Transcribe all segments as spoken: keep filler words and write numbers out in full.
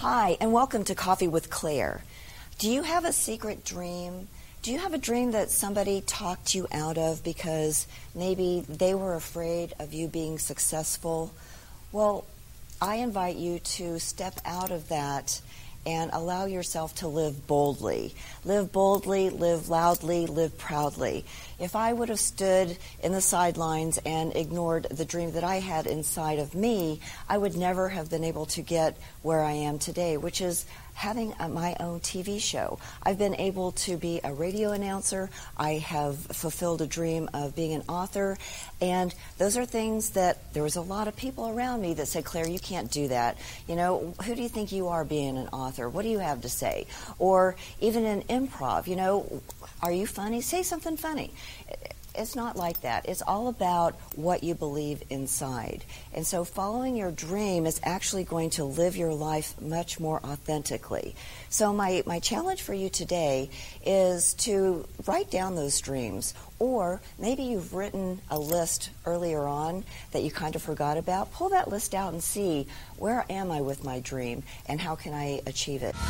Hi, and welcome to Coffee with Claire. Do you have a secret dream? Do you have a dream that somebody talked you out of because maybe they were afraid of you being successful? Well, I invite you to step out of that and allow yourself to live boldly. Live boldly, live loudly, live proudly. If I would have stood in the sidelines and ignored the dream that I had inside of me, I would never have been able to get where I am today, which is having a, my own T V show. I've been able to be a radio announcer. I have fulfilled a dream of being an author. And those are things that there was a lot of people around me that said, Claire, you can't do that. You know, who do you think you are being an author? What do you have to say? Or even in improv, you know, are you funny? Say something funny. It's not like that. It's all about what you believe inside. And so following your dream is actually going to live your life much more authentically. So my, my challenge for you today is to write down those dreams. Or maybe you've written a list earlier on that you kind of forgot about. Pull that list out and see, where am I with my dream and how can I achieve it?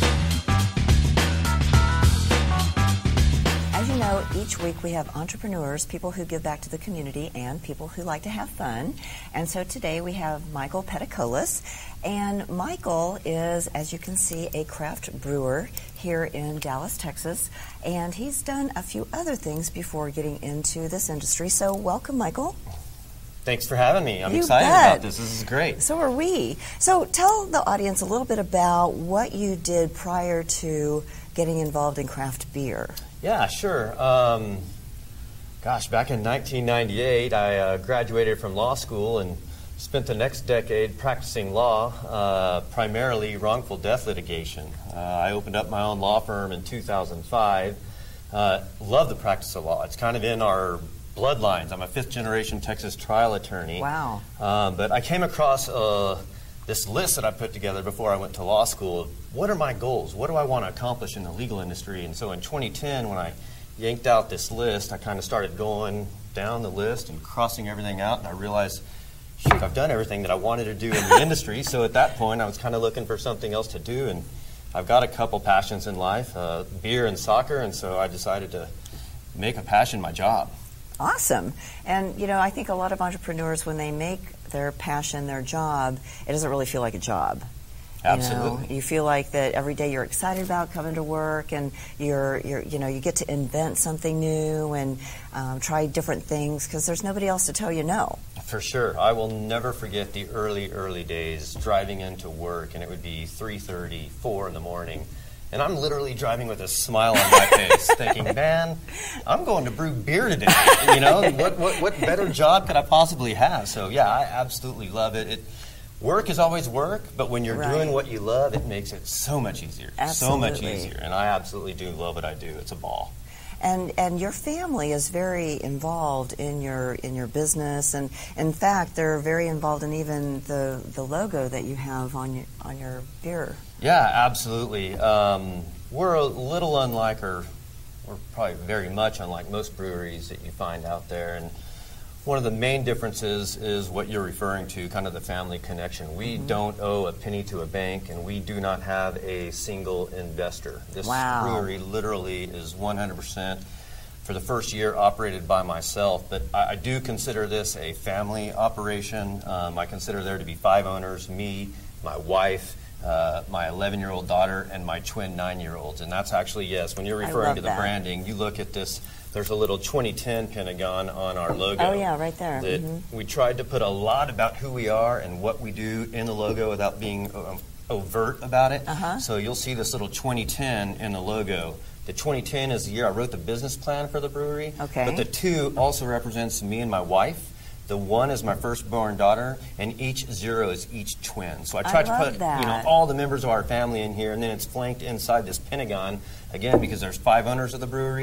As you know, each week we have entrepreneurs, people who give back to the community, and people who like to have fun. And so today we have Michael Peticolas. And Michael is, as you can see, a craft brewer here in Dallas, Texas. And he's done a few other things before getting into this industry. So welcome, Michael. Thanks for having me. I'm you excited bet. about this. This is great. So are we. So tell the audience a little bit about what you did prior to getting involved in craft beer. Yeah, sure. Um, gosh, back in nineteen ninety-eight, I uh, graduated from law school and spent the next decade practicing law, uh, primarily wrongful death litigation. Uh, I opened up my own law firm in two thousand five. Uh, love the practice of law. It's kind of in our bloodlines. I'm a fifth-generation Texas trial attorney. Wow. Um, but I came across uh, this list that I put together before I went to law school. What are my goals? What do I want to accomplish in the legal industry? And so in twenty ten, when I yanked out this list, I kind of started going down the list and crossing everything out, and I realized, shoot, I've done everything that I wanted to do in the industry. So at that point, I was kind of looking for something else to do, and I've got a couple passions in life, uh, beer and soccer, and so I decided to make a passion my job. Awesome. And, you know, I think a lot of entrepreneurs, when they make their passion their job, it doesn't really feel like a job. Absolutely. You know, you feel like that every day you're excited about coming to work, and you're, you're you know, you get to invent something new and um, try different things because there's nobody else to tell you no. For sure. I will never forget the early, early days driving into work, and it would be three thirty, four in the morning. And I'm literally driving with a smile on my face, thinking, man, I'm going to brew beer today. You know, what, what what better job could I possibly have? So, yeah, I absolutely love it. It work is always work, but when you're right. doing what you love, it makes it so much easier. Absolutely. So much easier. And I absolutely do love what I do. It's a ball. And and your family is very involved in your in your business, and in fact, they're very involved in even the, the logo that you have on your on your beer. Yeah, absolutely. Um, we're a little unlike, or we're probably very much unlike most breweries that you find out there. And one of the main differences is what you're referring to, kind of the family connection. We mm-hmm. don't owe a penny to a bank, and we do not have a single investor. This wow. brewery literally is one hundred percent for the first year operated by myself. But I, I do consider this a family operation. Um, I consider there to be five owners, me, my wife, Uh, my eleven-year-old daughter, and my twin nine-year-olds. And that's actually, yes, when you're referring to the that. branding, you look at this, there's a little twenty ten Pentagon on our logo. Oh, yeah, right there. That mm-hmm. we tried to put a lot about who we are and what we do in the logo without being um, overt about it. Uh-huh. So you'll see this little twenty ten in the logo. The twenty ten is the year I wrote the business plan for the brewery. Okay. But the two also represents me and my wife. The one is my firstborn daughter, and each zero is each twin. So I tried I to put that. you know all the members of our family in here, and then it's flanked inside this pentagon again because there's five owners of the brewery,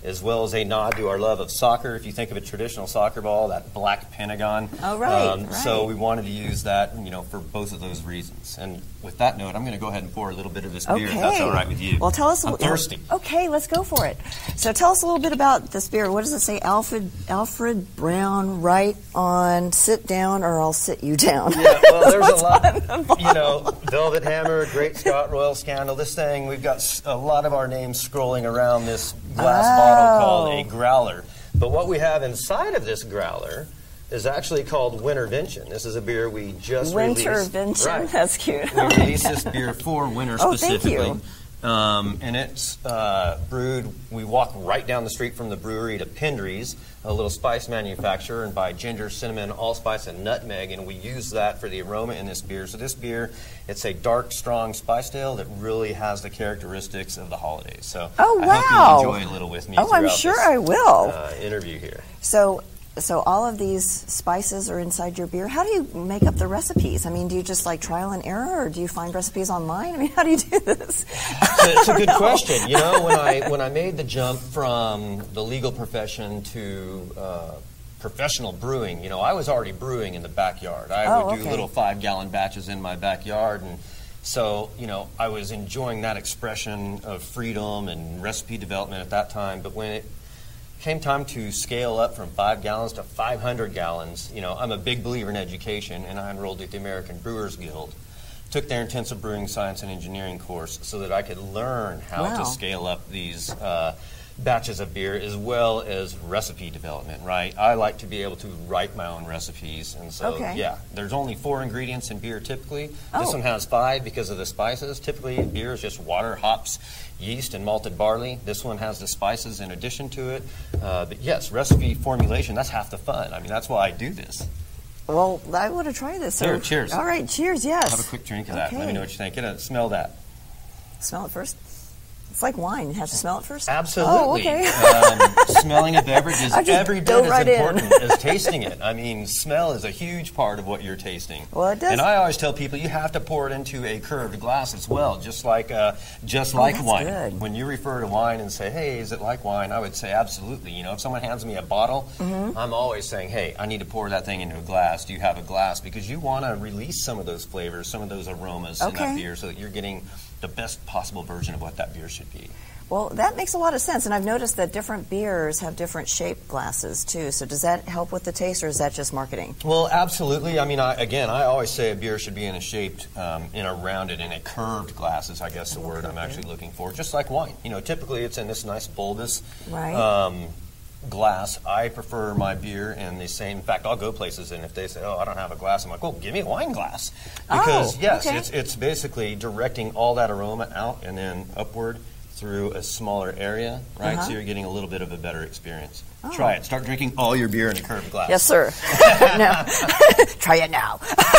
as well as a nod to our love of soccer. If you think of a traditional soccer ball, that black pentagon. Oh, right, Um, right. So we wanted to use that, you know, for both of those reasons. And with that note, I'm going to go ahead and pour a little bit of this beer, if that's all right with you. Well, tell us. I'm a, thirsty. Okay, let's go for it. So tell us a little bit about this beer. What does it say? Alfred Alfred Brown, right on sit down or I'll sit you down. Yeah, well, there's a lot, you know, Velvet Hammer, Great Scott, Royal Scandal. This thing, we've got s- a lot of our names scrolling around this glass Oh. bottle called a growler. But what we have inside of this growler is actually called Wintervention. This is a beer we just released. Wintervention. Right. That's cute. We released this beer for winter Oh, thank specifically. you. Um, and it's uh, brewed, we walk right down the street from the brewery to Pendry's, a little spice manufacturer, and buy ginger, cinnamon, allspice, and nutmeg, and we use that for the aroma in this beer. So this beer, it's a dark, strong spice ale that really has the characteristics of the holidays. So Oh, I wow. hope you'll enjoy a little with me Oh, I'm throughout sure this, I will. uh, interview here. So, so all of these spices are inside your beer. How do you make up the recipes? I mean, do you just like trial and error, or do you find recipes online? I mean, how do you do this? It's a, it's a good question. You know, when I when I made the jump from the legal profession to uh, professional brewing, you know, I was already brewing in the backyard. I Oh, would do okay. little five-gallon batches in my backyard, and so, you know, I was enjoying that expression of freedom and recipe development at that time. But when it came time to scale up from five gallons to five hundred gallons, you know, I'm a big believer in education, and I enrolled at the American Brewers Guild. Took their intensive brewing science and engineering course so that I could learn how Wow. to scale up these uh, batches of beer as well as recipe development, right? I like to be able to write my own recipes, and so, Okay. yeah, there's only four ingredients in beer typically. Oh. This one has five because of the spices. Typically, beer is just water, hops, yeast, and malted barley. This one has the spices in addition to it. Uh, but yes, recipe formulation, that's half the fun. I mean, that's why I do this. Well, I want to try this. So- Here, cheers. All right, cheers, yes. Have a quick drink of that. Let me Okay. know what you think. Get a, smell that. Smell it first. It's like wine. You have to smell it first? Absolutely. Oh, okay. um, smelling a beverage is I just every bit dove as right in. important as tasting it. I mean, smell is a huge part of what you're tasting. Well, it does- And I always tell people you have to pour it into a curved glass as well, just like uh, just Oh, like that's wine. good. When you refer to wine and say, "Hey, is it like wine?" I would say, "Absolutely." You know, if someone hands me a bottle, Mm-hmm. I'm always saying, "Hey, I need to pour that thing into a glass. Do you have a glass?" Because you want to release some of those flavors, some of those aromas in Okay. that beer, so that you're getting the best possible version of what that beer should be. Well, that makes a lot of sense, and I've noticed that different beers have different shaped glasses, too. So does that help with the taste, or is that just marketing? Well, absolutely. I mean, I, again, I always say a beer should be in a shaped, um, in a rounded, in a curved glass is, I guess, the word I'm actually looking for, just like wine. You know, typically it's in this nice bulbous Right. um, glass. I prefer my beer in the same, in fact, I'll go places, and if they say, oh, I don't have a glass, I'm like, well, give me a wine glass. Because, Oh, yes, okay. it's, it's basically directing all that aroma out and then upward through a smaller area, right? Uh-huh. So you're getting a little bit of a better experience. Oh. Try it. Start drinking all your beer in a curved glass. Yes, sir. No. Try it now.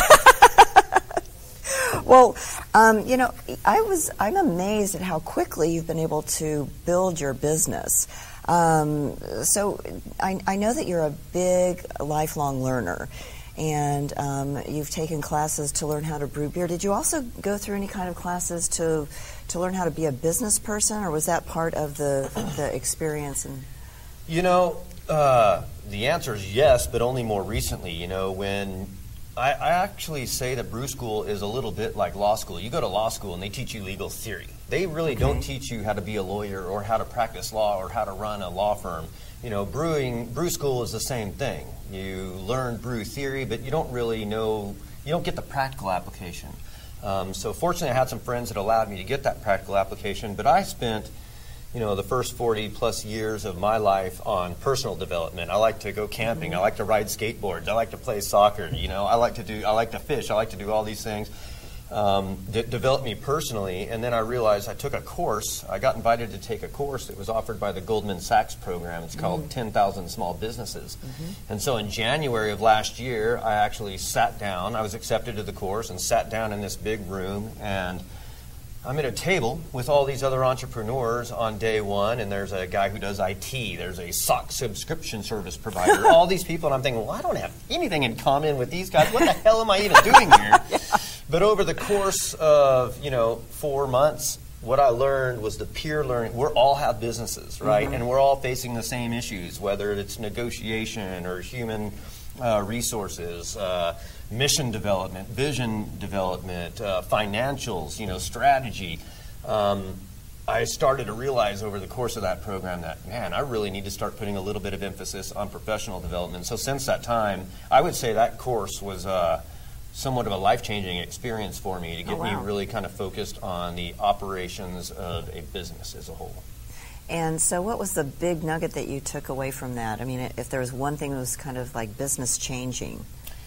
Well, um, you know, I was I'm amazed at how quickly you've been able to build your business. Um, so I, I know that you're a big lifelong learner, and um, you've taken classes to learn how to brew beer. Did you also go through any kind of classes to to learn how to be a business person, or was that part of the the experience? And You know, uh, the answer is yes, but only more recently. You know, when I, I actually say that brew school is a little bit like law school. You go to law school and they teach you legal theory. They really don't teach you how to be a lawyer or how to practice law or how to run a law firm. You know, brewing brew school is the same thing. You learn brew theory, but you don't really know. You don't get the practical application. Um, so fortunately, I had some friends that allowed me to get that practical application. But I spent, you know, the first forty plus years of my life on personal development. I like to go camping. Mm-hmm. I like to ride skateboards. I like to play soccer. You know, I like to do. I like to fish. I like to do all these things um, that developed me personally. And then I realized I took a course. I got invited to take a course that was offered by the Goldman Sachs program. It's called ten thousand Small Businesses. And so in January of last year, I actually sat down. I was accepted to the course and sat down in this big room, and I'm at a table with all these other entrepreneurs on day one, and there's a guy who does I T. There's a sock subscription service provider. All these people, and I'm thinking, well, I don't have anything in common with these guys. What the hell am I even doing here? Yeah. But over the course of, you know, four months, what I learned was the peer learning. We all have businesses, right? Mm-hmm. And we're all facing the same issues, whether it's negotiation or human uh, resources, uh, mission development, vision development, uh, financials, you know, strategy. Um, I started to realize over the course of that program that, man, I really need to start putting a little bit of emphasis on professional development. So since that time, I would say that course was uh, somewhat of a life-changing experience for me to get oh, wow. me really kind of focused on the operations of a business as a whole. And so what was the big nugget that you took away from that? I mean, if there was one thing that was kind of like business changing.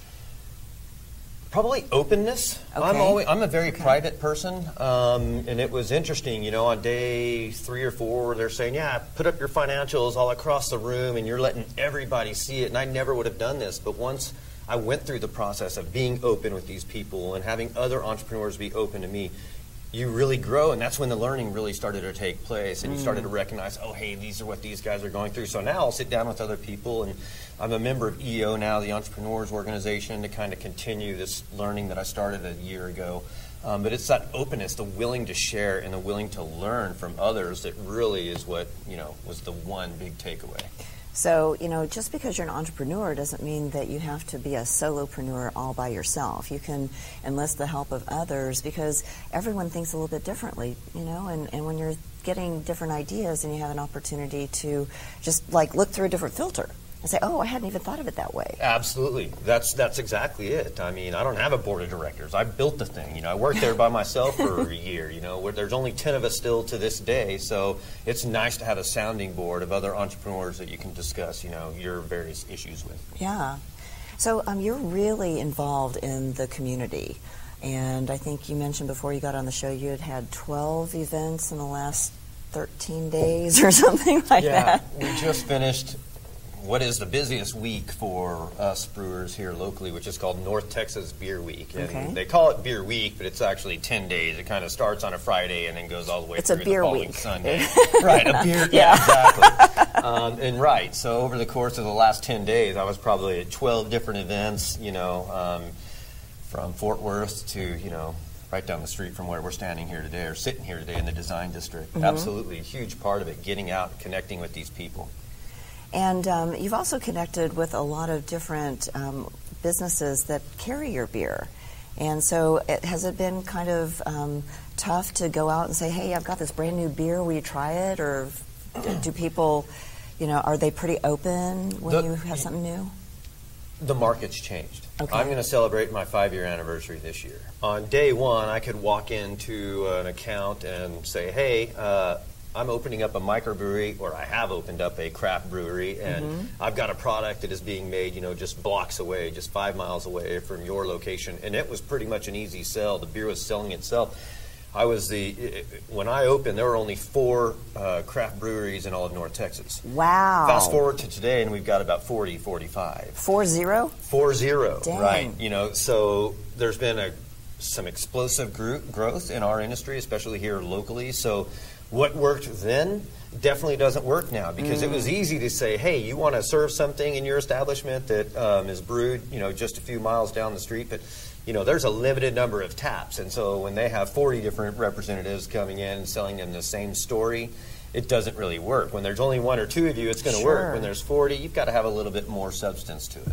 Probably openness. Okay. I'm always I'm a very okay. private person, um, and it was interesting. You know, on day three or four, they're saying, "Yeah, put up your financials all across the room," and you're letting everybody see it. And I never would have done this, but once I went through the process of being open with these people and having other entrepreneurs be open to me, you really grow, and that's when the learning really started to take place, and mm. you started to recognize, oh, hey, these are what these guys are going through. So now I'll sit down with other people, and I'm a member of E O now, the Entrepreneurs Organization, to kind of continue this learning that I started a year ago. Um, but it's that openness, the willing to share and the willing to learn from others that really is what, you know, was the one big takeaway. So, you know, just because you're an entrepreneur doesn't mean that you have to be a solopreneur all by yourself. You can enlist the help of others because everyone thinks a little bit differently, you know, and, and when you're getting different ideas and you have an opportunity to just like look through a different filter and say, oh, I hadn't even thought of it that way. Absolutely. That's that's exactly it. I mean, I don't have a board of directors. I built the thing. You know, I worked there by myself for a year, you know, where there's only ten of us still to this day. So it's nice to have a sounding board of other entrepreneurs that you can discuss, you know, your various issues with. Yeah. So um, you're really involved in the community. And I think you mentioned before you got on the show you had had twelve events in the last thirteen days or something like yeah, that. Yeah, we just finished what is the busiest week for us brewers here locally, which is called North Texas Beer Week. And okay. they call it Beer Week, but it's actually ten days. It kind of starts on a Friday and then goes all the way it's through a beer the following week. Sunday. Right, a beer, yeah, yeah exactly. um, and right, so over the course of the last ten days, I was probably at twelve different events, you know, um, from Fort Worth to, you know, right down the street from where we're standing here today, or sitting here today in the Design District. Mm-hmm. Absolutely, a huge part of it, getting out and connecting with these people. And um, you've also connected with a lot of different um, businesses that carry your beer. And so it, has it been kind of um, tough to go out and say, hey, I've got this brand new beer, will you try it? Or do people, you know, are they pretty open when the, you have something new? The market's changed. Okay. I'm going to celebrate my five-year anniversary this year. On day one, I could walk into an account and say, hey, uh, I'm opening up a microbrewery, or I have opened up a craft brewery, and mm-hmm. I've got a product that is being made, you know, just blocks away, just five miles away from your location, and it was pretty much an easy sell. The beer was selling itself. I was the when I opened, there were only four uh, craft breweries in all of North Texas. Wow! Fast forward to today, and we've got about forty, forty-five. Four zero? Four zero. Dang. Right. You know, so there's been a some explosive gro- growth in our industry, especially here locally. So what worked then definitely doesn't work now, because mm. it was easy to say, hey, you want to serve something in your establishment that um, is brewed, you know, just a few miles down the street, but you know, there's a limited number of taps, and so when they have forty different representatives coming in and selling them the same story, it doesn't really work. When there's only one or two of you, it's going to sure. work. When there's forty, you've got to have a little bit more substance to it.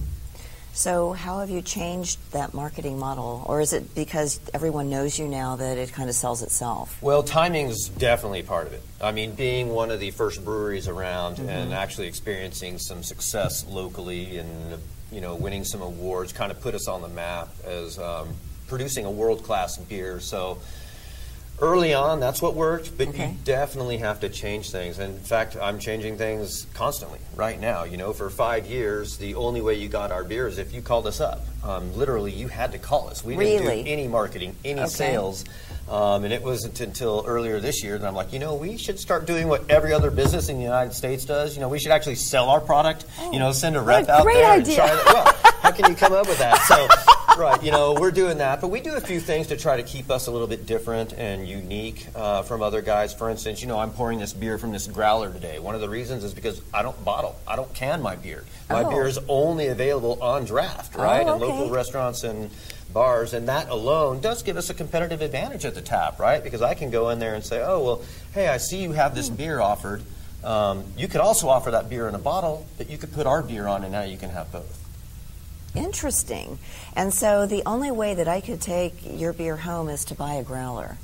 So how have you changed that marketing model? Or is it because everyone knows you now that it kind of sells itself? Well, timing's definitely part of it. I mean, being one of the first breweries around mm-hmm. and actually experiencing some success locally and, you know, winning some awards kind of put us on the map as um, producing a world-class beer. So early on, that's what worked, but okay. you definitely have to change things. And in fact, I'm changing things constantly right now. You know, for five years, the only way you got our beer is if you called us up. Um, literally, you had to call us. We didn't really? do any marketing, any okay. sales. Um, and it wasn't until earlier this year that I'm like, you know, we should start doing what every other business in the United States does. You know, we should actually sell our product, oh, you know, send a rep a out great there idea. and try it. Well, how can you come up with that? So Right, you know, we're doing that, but we do a few things to try to keep us a little bit different and unique uh, from other guys. For instance, you know, I'm pouring this beer from this growler today. One of the reasons is because I don't bottle, I don't can my beer. My oh. beer is only available on draft, right, oh, in okay. local restaurants and bars, and that alone does give us a competitive advantage at the tap, right? Because I can go in there and say, oh, well, hey, I see you have this beer offered. Um, you could also offer that beer in a bottle, but you could put our beer on, and now you can have both. Interesting. And so the only way that I could take your beer home is to buy a growler.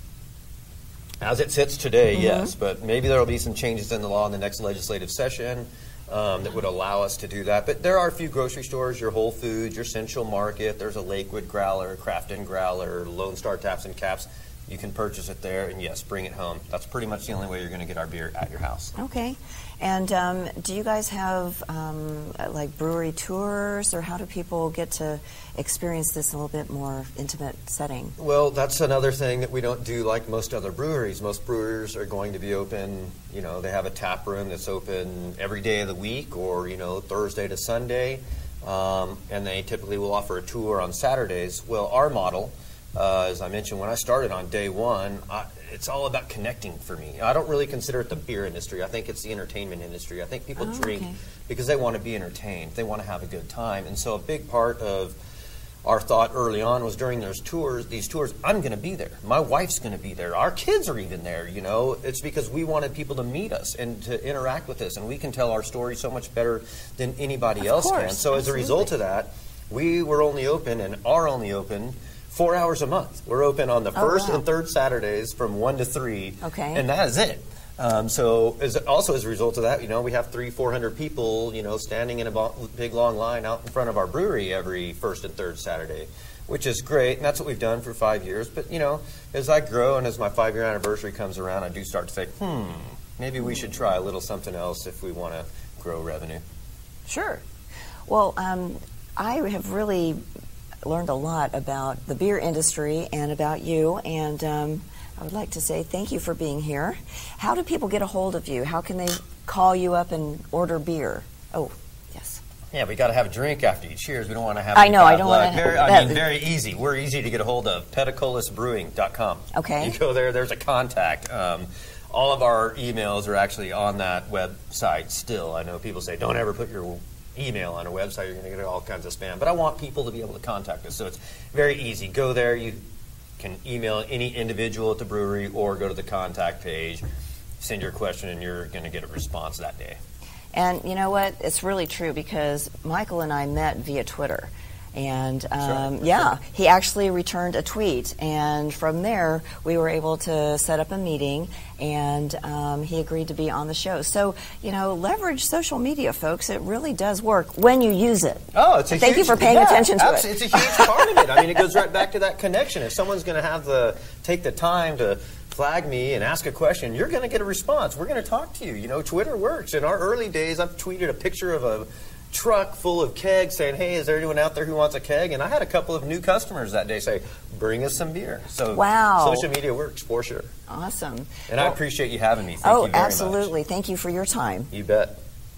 As it sits today, mm-hmm. yes, but maybe there will be some changes in the law in the next legislative session um, that would allow us to do that. But there are a few grocery stores, your Whole Foods, your Central Market, there's a Lakewood growler, Crafton growler, Lone Star Taps and Caps. You can purchase it there, and yes, bring it home. That's pretty much the only way you're going to get our beer at your house. Okay. And um, do you guys have um, like brewery tours, or how do people get to experience this in a little bit more intimate setting? Well, that's another thing that we don't do like most other breweries. Most brewers are going to be open, you know, they have a tap room that's open every day of the week, or, you know, Thursday to Sunday, um, and they typically will offer a tour on Saturdays. Well, our model, Uh, as I mentioned, when I started on day one, I, it's all about connecting for me. I don't really consider it the beer industry. I think it's the entertainment industry. I think people oh, drink okay. because they want to be entertained. They want to have a good time. And so a big part of our thought early on was during those tours, these tours, I'm going to be there. My wife's going to be there. Our kids are even there, you know. It's because we wanted people to meet us and to interact with us. And we can tell our story so much better than anybody of else course, can. So absolutely. As a result of that, we were only open and are only open four hours a month. We're open on the first oh, wow. and third Saturdays from one to three, okay. and that is it. Um, so, as, also as a result of that, you know, we have three, four hundred people, you know, standing in a big long line out in front of our brewery every first and third Saturday, which is great, and that's what we've done for five years. But you know, as I grow and as my five-year anniversary comes around, I do start to think, hmm, maybe we should try a little something else if we want to grow revenue. Sure. Well, um, I have really learned a lot about the beer industry and about you, and um, I would like to say thank you for being here. How do people get a hold of you? How can they call you up and order beer? Oh, yes. Yeah, we got to have a drink after each cheers. We don't want to have. I know. I don't want to. to. I mean, very easy. We're easy to get a hold of. Pedicolis Brewing dot com. Okay. You go there. There's a contact. Um, all of our emails are actually on that website. Still, I know people say don't ever put your email on a website, you're going to get all kinds of spam. But I want people to be able to contact us, so it's very easy. Go there, you can email any individual at the brewery or go to the contact page, send your question, and you're going to get a response that day. And you know what? It's really true, because Michael and I met via Twitter. And um, sure. yeah, he actually returned a tweet, and from there we were able to set up a meeting, and um, he agreed to be on the show. So, you know, leverage social media, folks. It really does work when you use it. Oh, it's a Thank huge, you for paying yeah, attention to absolutely. it. It's a huge part of it. I mean, it goes right back to that connection. If someone's going to have the take the time to flag me and ask a question, you're going to get a response. We're going to talk to you. You know, Twitter works. In our early days, I've tweeted a picture of a truck full of kegs saying, hey, is there anyone out there who wants a keg? And I had a couple of new customers that day say, bring us some beer. So wow. Social media works for sure. Awesome. And well, I appreciate you having me. Thank oh, you very absolutely. much. Thank you for your time. You bet.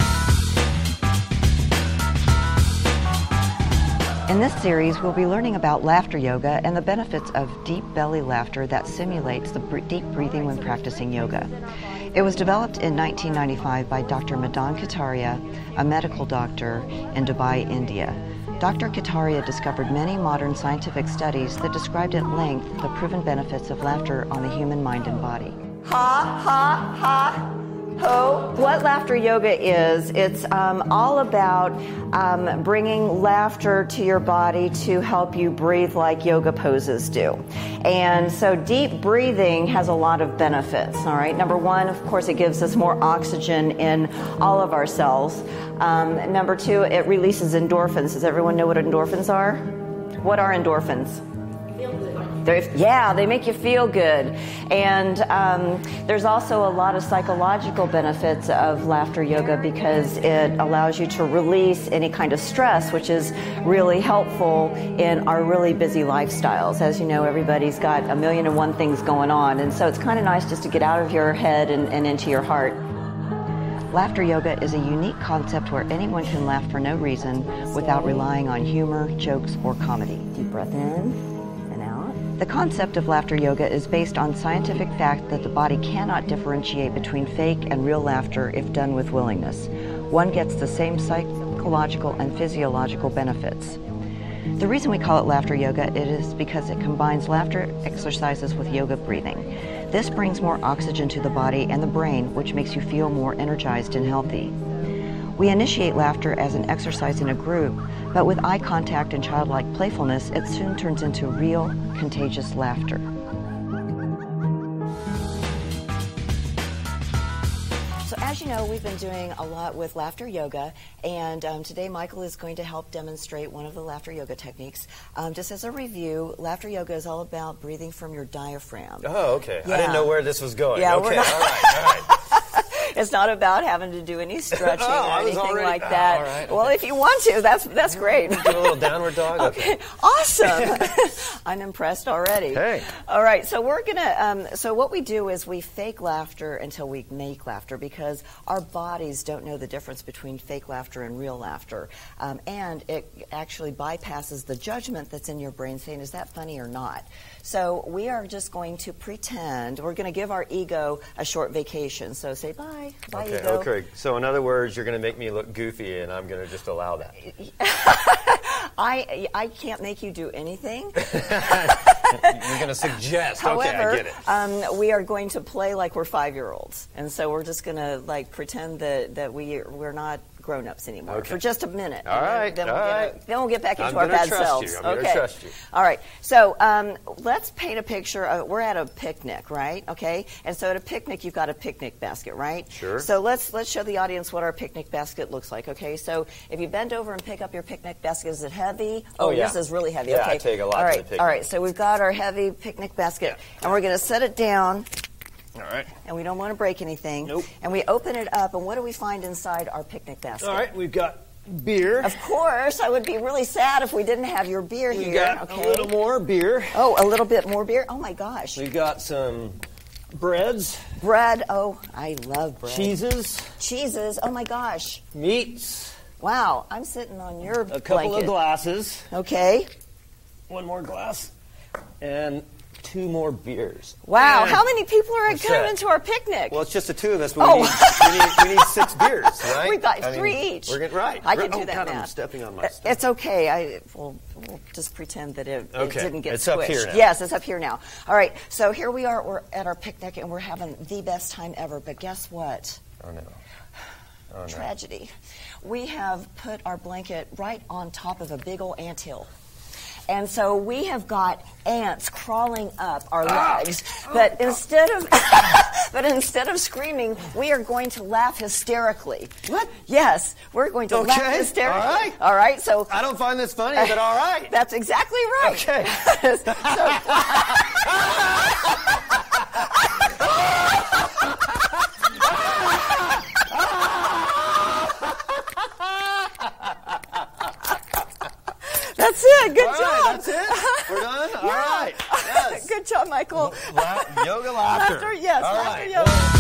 In this series, we'll be learning about laughter yoga and the benefits of deep belly laughter that simulates the br- deep breathing when practicing yoga. It was developed in nineteen ninety-five by Doctor Madan Kataria, a medical doctor in Dubai, India. Doctor Kataria discovered many modern scientific studies that described at length the proven benefits of laughter on the human mind and body. Ha, ha, ha. Ho. What laughter yoga is, it's um, all about um, bringing laughter to your body to help you breathe like yoga poses do. And so deep breathing has a lot of benefits, all right? Number one, of course, it gives us more oxygen in all of our cells. Um, number two, it releases endorphins. Does everyone know what endorphins are? What are endorphins? They're, yeah, they make you feel good. And um, there's also a lot of psychological benefits of laughter yoga because it allows you to release any kind of stress, which is really helpful in our really busy lifestyles. As you know, everybody's got a million and one things going on, and so it's kind of nice just to get out of your head and, and into your heart. Laughter yoga is a unique concept where anyone can laugh for no reason without relying on humor, jokes, or comedy. Deep breath in and out. The concept of laughter yoga is based on scientific fact that the body cannot differentiate between fake and real laughter if done with willingness. One gets the same psychological and physiological benefits. The reason we call it laughter yoga it is because it combines laughter exercises with yoga breathing. This brings more oxygen to the body and the brain, which makes you feel more energized and healthy. We initiate laughter as an exercise in a group, but with eye contact and childlike playfulness, it soon turns into real, contagious laughter. As you know, we've been doing a lot with laughter yoga, and um, today Michael is going to help demonstrate one of the laughter yoga techniques. Um, just as a review, laughter yoga is all about breathing from your diaphragm. Oh, okay. Yeah. I didn't know where this was going. Yeah, okay, we're not all right, all right. It's not about having to do any stretching oh, or anything already, like that. Oh, all right. Well, if you want to, that's that's great. Do a little downward dog? Okay. Okay. Awesome. I'm impressed already. Hey. All right, so we're going to, um, so what we do is we fake laughter until we make laughter because our bodies don't know the difference between fake laughter and real laughter. Um, and it actually bypasses the judgment that's in your brain saying, is that funny or not? So we are just going to pretend, we're going to give our ego a short vacation. So say bye. Bye, okay, ego. Okay, so in other words, you're going to make me look goofy and I'm going to just allow that. I I can't make you do anything. You're going to suggest. However, okay, I get it. Um, we are going to play like we're five-year-olds. And so we're just going to like pretend that, that we, we're not grown-ups anymore okay. for just a minute. All right, then, then all we'll right. Get, then we'll get back into I'm our bad trust selves. You. I'm okay. going to trust you. All right. So um, let's paint a picture. Of, we're at a picnic, right? Okay. And so at a picnic, you've got a picnic basket, right? Sure. So let's let's show the audience what our picnic basket looks like. Okay. So if you bend over and pick up your picnic basket, is it heavy? Oh, oh yeah. This is really heavy. Yeah, okay. I take a lot all to right. the picnic. All right. So we've got our heavy picnic basket, Yeah. and we're going to set it down. All right. And we don't want to break anything. Nope. And we open it up, and what do we find inside our picnic basket? All right, we've got beer. Of course, I would be really sad if we didn't have your beer We here. got okay. a little more beer. Oh, a little bit more beer. Oh my gosh. We've got some breads. Bread. Oh, I love bread. Cheeses. Cheeses. Oh my gosh. Meats. Wow, I'm sitting on your A couple blanket. of glasses. Okay. One more glass. And two more beers. Wow, And how many people are What's coming that? to our picnic? Well, it's just the two of us, but Oh. we, need, we, need, we need six beers, right? We've got I mean, three each. We're getting right. I can oh, do that God, math. I'm stepping on my Uh, stuff. It's okay. I we'll, we'll just pretend that it, Okay. it didn't get It's squished. up here now. Yes, it's up here now. All right. So here we are. We're at our picnic and we're having the best time ever. But guess what? Oh, no. Oh, no. Tragedy. We have put our blanket right on top of a big old anthill. And so we have got ants crawling up our legs, but instead of but instead of screaming, we are going to laugh hysterically. What? Yes, we're going to Okay, laugh hysterically. all right. All right. So I don't find this funny, but all right. that's exactly right. Okay. So- That's it. Good All job. right, that's it? We're done? All right. Yes. Good job, Michael. La- yoga laughter. Laughter, yes, All laughter, right.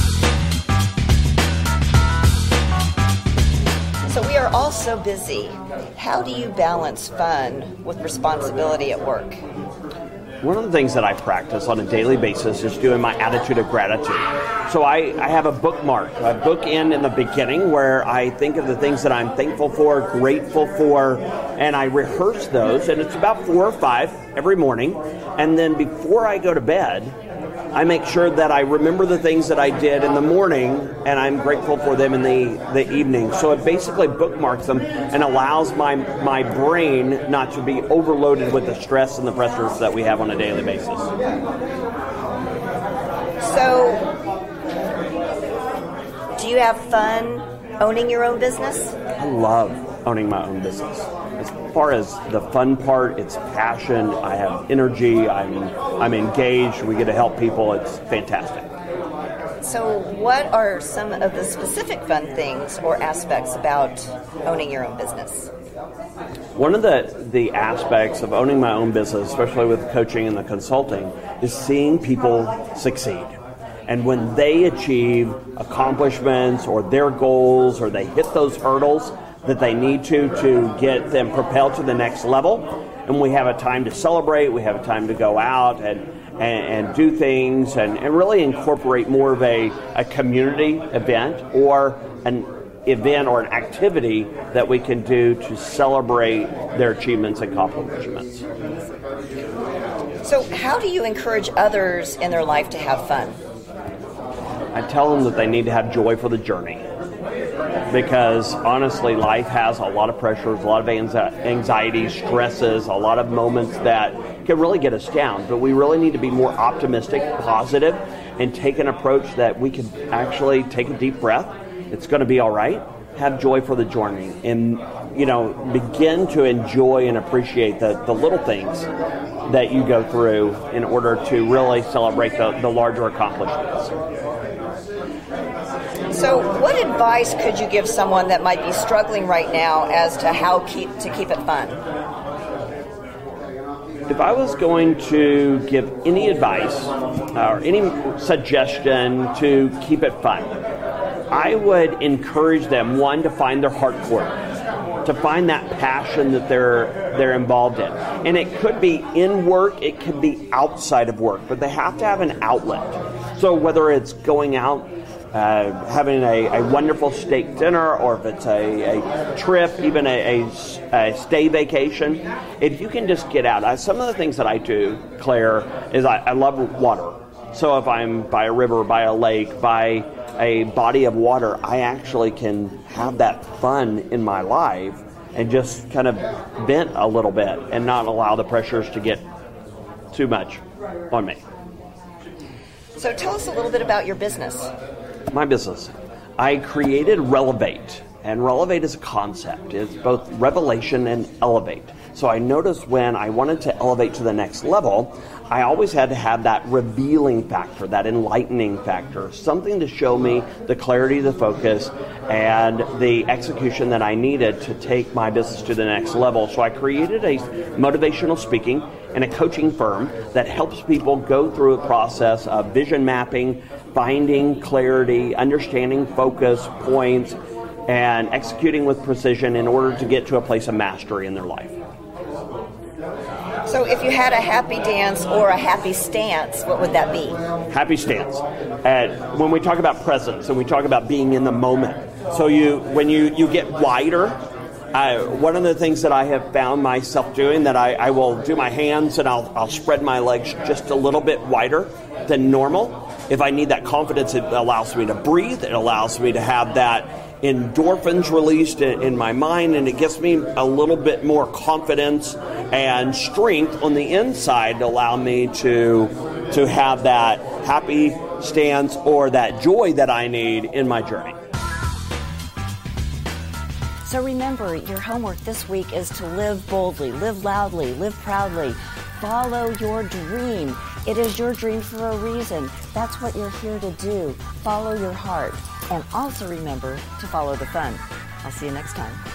yoga. So we are all so busy. How do you balance fun with responsibility at work? One of the things that I practice on a daily basis is doing my attitude of gratitude. So I, I have a bookmark, a book in in the beginning where I think of the things that I'm thankful for, grateful for, and I rehearse those, and it's about four or five every morning. And then before I go to bed, I make sure that I remember the things that I did in the morning, and I'm grateful for them in the, the evening. So it basically bookmarks them and allows my my brain not to be overloaded with the stress and the pressures that we have on a daily basis. So, do you have fun owning your own business? I love owning my own business. As far as the fun part, it's passion. I have energy. I'm I'm engaged. We get to help people. It's fantastic. So, what are some of the specific fun things or aspects about owning your own business? One of the, the aspects of owning my own business, especially with coaching and the consulting, is seeing people succeed. And when they achieve accomplishments or their goals, or they hit those hurdles that they need to to get them propelled to the next level, and we have a time to celebrate, we have a time to go out and and, and do things and, and really incorporate more of a, a community event or an event or an activity that we can do to celebrate their achievements and accomplishments. So how do you encourage others in their life to have fun? I tell them that they need to have joy for the journey, because honestly, life has a lot of pressures, a lot of anxiety, stresses, a lot of moments that can really get us down. But we really need to be more optimistic, positive, and take an approach that we can actually take a deep breath. It's going to be all right. Have joy for the journey, and you know, begin to enjoy and appreciate the, the little things that you go through in order to really celebrate the, the larger accomplishments. So what advice could you give someone that might be struggling right now as to how keep to keep it fun? If I was going to give any advice or any suggestion to keep it fun, I would encourage them, one, to find their heart for it, to find that passion that they're they're involved in. And it could be in work, it could be outside of work, but they have to have an outlet. So whether it's going out, uh, having a, a wonderful steak dinner, or if it's a, a trip, even a, a, a stay vacation, if you can just get out. I, some of the things that I do, Claire, is I, I love water. So if I'm by a river, by a lake, by a body of water, I actually can have that fun in my life and just kind of vent a little bit and not allow the pressures to get too much on me. So tell us a little bit about your business. My business. I created Relevate, and Relevate is a concept. It's both revelation and elevate. So I noticed when I wanted to elevate to the next level, I always had to have that revealing factor, that enlightening factor, something to show me the clarity, the focus, and the execution that I needed to take my business to the next level. So I created a motivational speaking and a coaching firm that helps people go through a process of vision mapping, finding clarity, understanding focus points, and executing with precision in order to get to a place of mastery in their life. So if you had a happy dance or a happy stance, what would that be? Happy stance. And when we talk about presence and we talk about being in the moment, so you when you, you get wider, uh, one of the things that I have found myself doing, that I, I will do my hands and I'll, I'll spread my legs just a little bit wider than normal. If I need that confidence, it allows me to breathe. It allows me to have that endorphins released in my mind, and it gives me a little bit more confidence and strength on the inside to allow me to to have that happy stance or that joy that I need in my journey. So remember, your homework this week is to live boldly, live loudly, live proudly, follow your dream. It is your dream for a reason. That's what you're here to do. Follow your heart. And also remember to follow the fun. I'll see you next time.